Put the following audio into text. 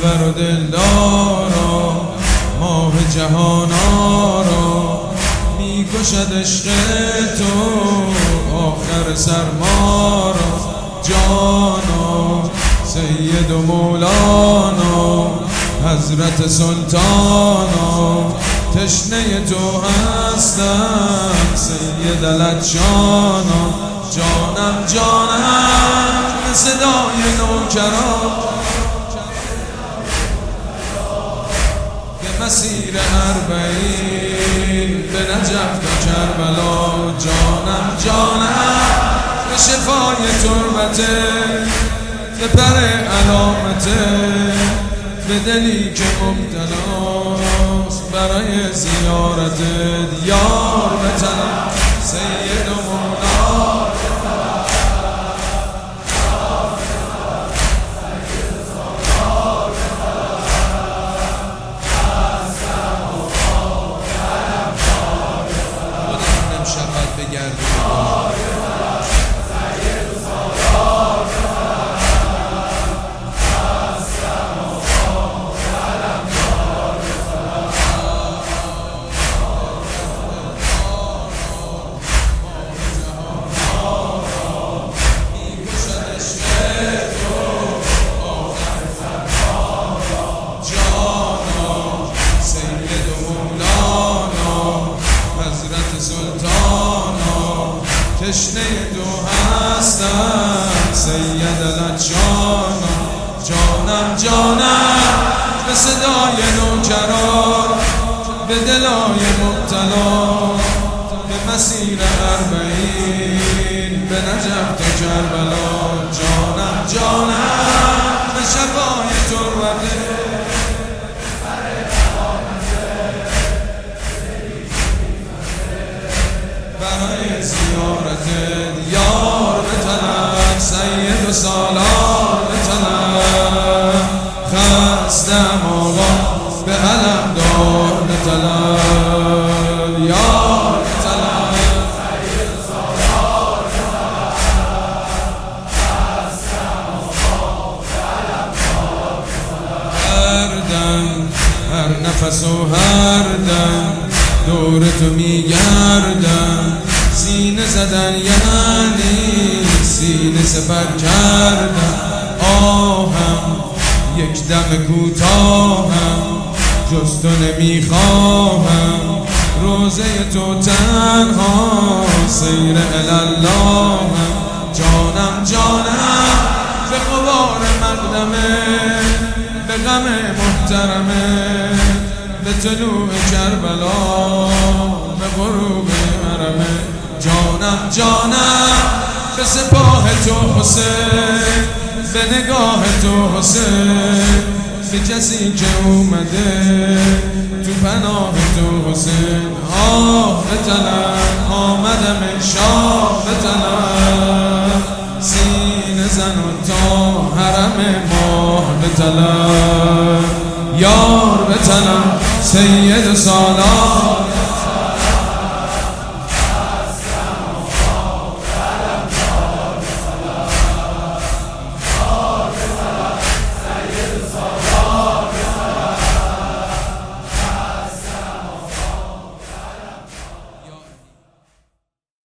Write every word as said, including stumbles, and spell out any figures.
دلبر و دلدارا ماه جهانارا میکشد عشق تو آخر سرمارا جانا سید و مولانا حضرت سلطانا تشنه تو هستم سید لجانا جانم جانم به صدای نوکران به مسیر اربعین به نجف و کربلا جانم جانم به شفای تربته به پر علامته به دلی که مبتلاست برای زیارت یار بتنم سید و مولا بودم شبت بگردیم تشنه تو هستم سید لجانا جانم جانم به صدای نوکران به دلای مبتلا به مسیر اربعین به نجف تا کربلا جانم جانم به شفای تربته برای زیارت یار بتنم سید و سالار بتنم خستم آقا به علم دار بتنم یار بتنم سید و سالار بتنم خستم آقا به علم دار بتنم هر دم هر نفس و هر دم دور تو میگردم سینه زدن یعنی سینه سپر کردم آهم یک دم کوتاهم جز تو نمیخواهم روزه تو تنها سیر الاللهم جانم جانم به غبار مقدمه به غم محترمه به طلوع کربلا به غروب حرمه جانم جانم به سپاه تو حسین به نگاه تو حسین به کسی که اومده تو پناه تو حسین آه بتنم آمدم شاه بتنم سینه زن و تا حرم ماه بتنم یار بتنم سید سالار